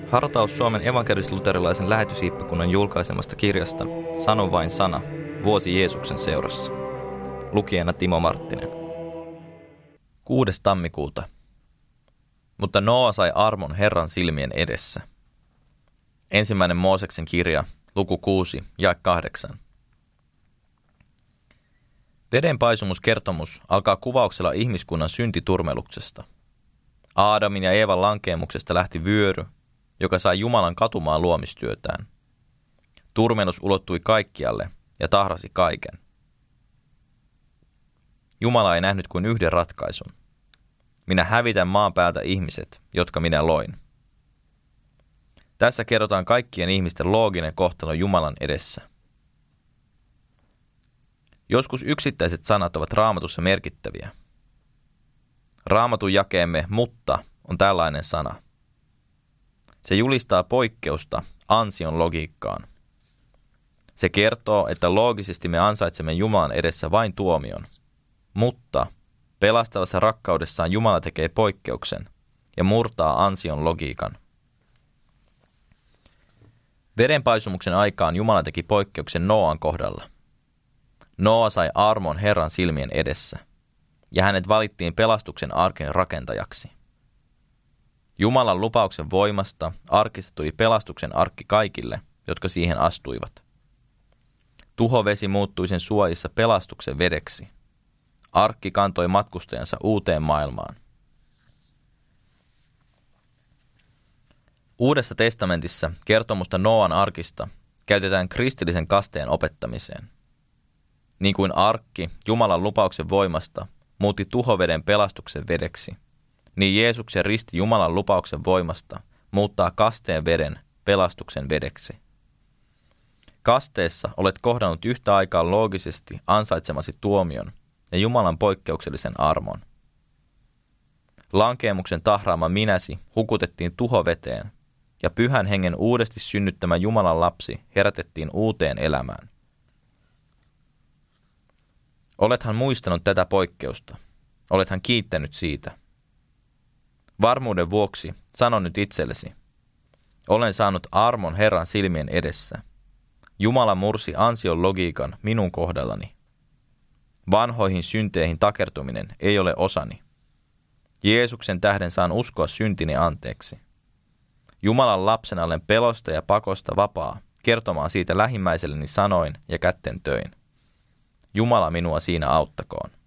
Hartaus Suomen evankelis-luterilaisen lähetysiippakunnan julkaisemasta kirjasta Sano vain sana, vuosi Jeesuksen seurassa. Lukijana Timo Marttinen. 6. tammikuuta. Mutta Noa sai armon Herran silmien edessä. 1. Mooseksen kirja, luku 6, jae 8. Vedenpaisumuskertomus alkaa kuvauksella ihmiskunnan syntiturmeluksesta. Aadamin ja Eevan lankeemuksesta lähti vyöry, joka sai Jumalan katumaan luomistyötään. Turmelus ulottui kaikkialle ja tahrasi kaiken. Jumala ei nähnyt kuin yhden ratkaisun. Minä hävitän maan päältä ihmiset, jotka minä loin. Tässä kerrotaan kaikkien ihmisten looginen kohtalo Jumalan edessä. Joskus yksittäiset sanat ovat Raamatussa merkittäviä. Raamatun jakeemme mutta on tällainen sana. Se julistaa poikkeusta ansion logiikkaan. Se kertoo, että loogisesti me ansaitsemme Jumalan edessä vain tuomion, mutta pelastavassa rakkaudessaan Jumala tekee poikkeuksen ja murtaa ansion logiikan. Vedenpaisumuksen aikaan Jumala teki poikkeuksen Noan kohdalla. Noa sai armon Herran silmien edessä, ja hänet valittiin pelastuksen arken rakentajaksi. Jumalan lupauksen voimasta arkista tuli pelastuksen arkki kaikille, jotka siihen astuivat. Tuhovesi muuttui sen suojissa pelastuksen vedeksi. Arkki kantoi matkustajansa uuteen maailmaan. Uudessa testamentissa kertomusta Noan arkista käytetään kristillisen kasteen opettamiseen. Niin kuin arkki Jumalan lupauksen voimasta muutti tuhoveden pelastuksen vedeksi, niin Jeesuksen risti Jumalan lupauksen voimasta muuttaa kasteen veden pelastuksen vedeksi. Kasteessa olet kohdannut yhtä aikaa loogisesti ansaitsemasi tuomion ja Jumalan poikkeuksellisen armon. Lankeemuksen tahraama minäsi hukutettiin tuhoveteen ja Pyhän Hengen uudesti synnyttämä Jumalan lapsi herätettiin uuteen elämään. Olethan muistanut tätä poikkeusta. Olethan kiittänyt siitä. Varmuuden vuoksi sano nyt itsellesi. Olen saanut armon Herran silmien edessä. Jumala mursi ansion logiikan minun kohdallani. Vanhoihin synteihin takertuminen ei ole osani. Jeesuksen tähden saan uskoa syntini anteeksi. Jumalan lapsena olen pelosta ja pakosta vapaa, kertomaan siitä lähimmäiselleni sanoin ja kätten töin. Jumala minua siinä auttakoon.